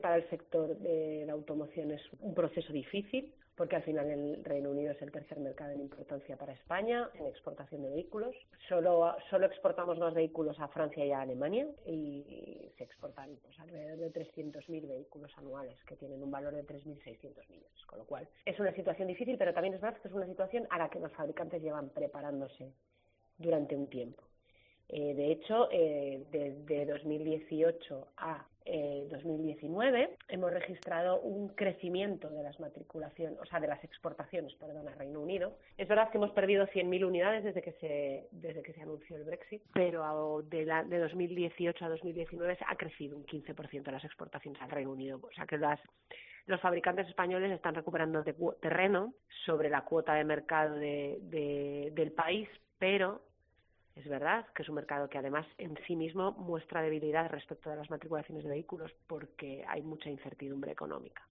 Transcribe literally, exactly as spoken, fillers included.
Para el sector de la automoción es un proceso difícil, porque al final el Reino Unido es el tercer mercado en importancia para España en exportación de vehículos. Solo, solo exportamos más vehículos a Francia y a Alemania y se exportan pues, alrededor de trescientos mil vehículos anuales que tienen un valor de tres mil seiscientos millones. Con lo cual es una situación difícil, pero también es verdad que es una situación a la que los fabricantes llevan preparándose durante un tiempo. Eh, de hecho, eh, desde dos mil dieciocho a eh, dos mil diecinueve hemos registrado un crecimiento de las matriculaciones, o sea, de las exportaciones, perdón, a Reino Unido. Es verdad que hemos perdido cien mil unidades desde que se desde que se anunció el Brexit, pero de, la, de dos mil dieciocho a dos mil diecinueve ha crecido un quince por ciento las exportaciones al Reino Unido. O sea, que las los fabricantes españoles están recuperando de, terreno sobre la cuota de mercado de, de, del país, pero es verdad que es un mercado que además en sí mismo muestra debilidad respecto a las matriculaciones de vehículos porque hay mucha incertidumbre económica.